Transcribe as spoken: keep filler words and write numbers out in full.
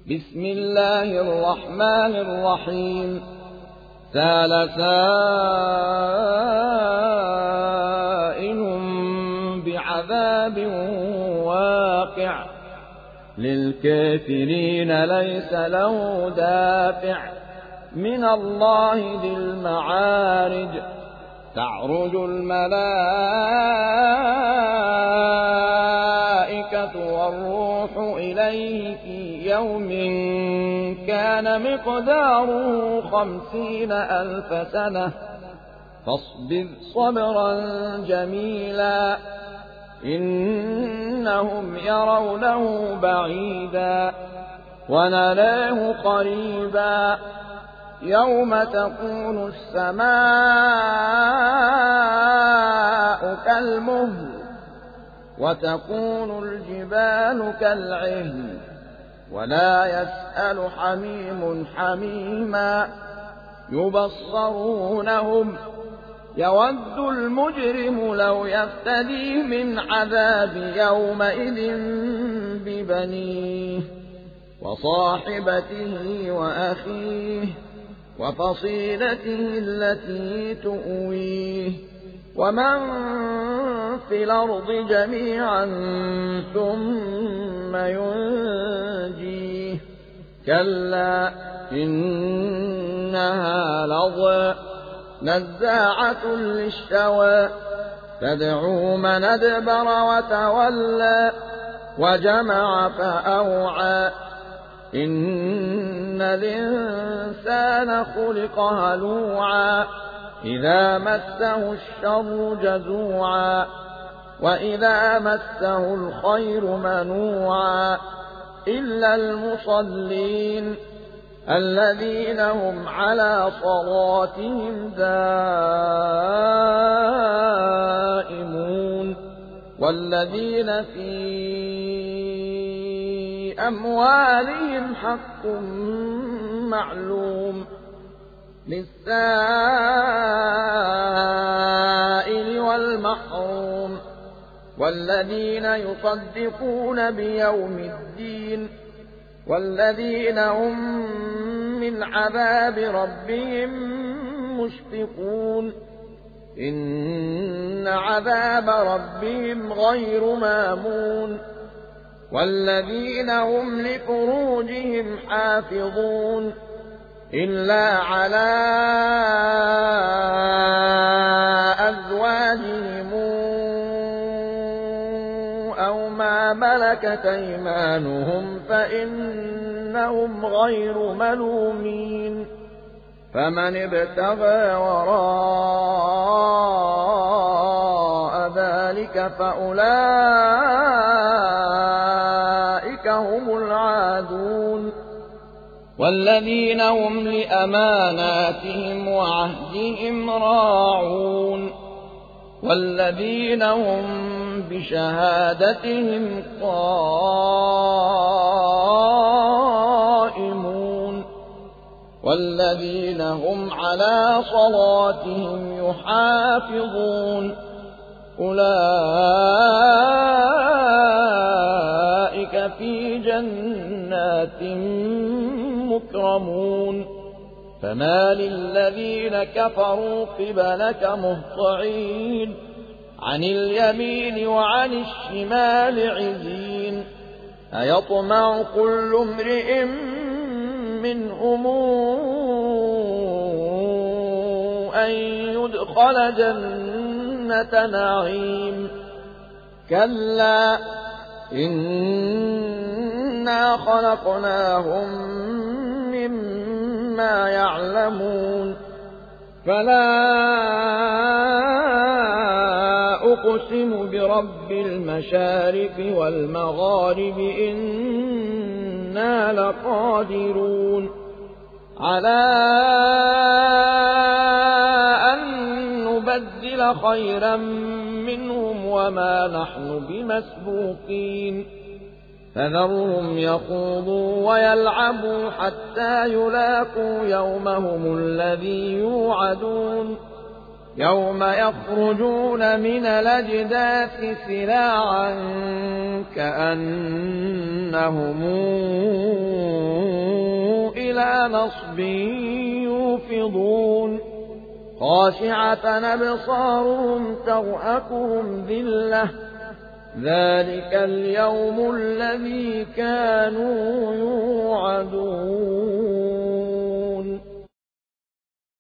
بسم الله الرحمن الرحيم سأل سائل بعذاب واقع للكافرين ليس له دافع من الله ذي المعارج تعرج الملائكة والروح إليه في يوم كان مقداره خمسين ألف سنة فاصبر صبرا جميلا إنهم يرونه بعيدا ونراه قريبا يوم تكون السماء كالمهل وتكون الجبال كالعهن ولا يسأل حميم حميما يبصرونهم يود المجرم لو يفتدي من عذاب يومئذ ببنيه وصاحبته وأخيه وفصيلته التي تؤويه ومن في الأرض جميعا ثم ينجيه كلا إنها لظى نزاعة للشوى تدعو من أدبر وتولى وجمع فأوعى إن الإنسان خلق هلوعا إذا مسه الشر جزوعا وإذا مسه الخير منوعا إلا المصلين الذين هم على صلاتهم دائمون والذين في أموالهم حق معلوم للسائل والمحروم والذين يصدقون بيوم الدين والذين هم من عذاب ربهم مشفقون إن عذاب ربهم غير مامون والذين هم لفروجهم حافظون إلا على أزواجهم أو ما ملكت أيمانهم فإنهم غير ملومين فمن ابتغى وراء ذلك فأولئك هم العادون والذين هم لأماناتهم وعهدهم راعون والذين هم بشهادتهم قائمون والذين هم على صلاتهم يحافظون أولئك في جنات مكرمون فما للذين كفروا قبلك مهطعين عن اليمين وعن الشمال عزين أيطمع كل امرئ منهم أن يدخل جنة نعيم كلا إنا خلقناهم مما يعلمون فلا أقسم برب المشارق والمغارب إنا لقادرون على أن نبدل خيرا منهم وما نحن بمسبوقين فذرهم يخوضوا ويلعبوا حتى يلاقوا يومهم الذي يوعدون يوم يخرجون من الأجداث سراعا كأنهم إلى نصب يوفضون خاشعة أبصارهم ترهقهم ذلة ذلك اليوم الذي كانوا يوعدون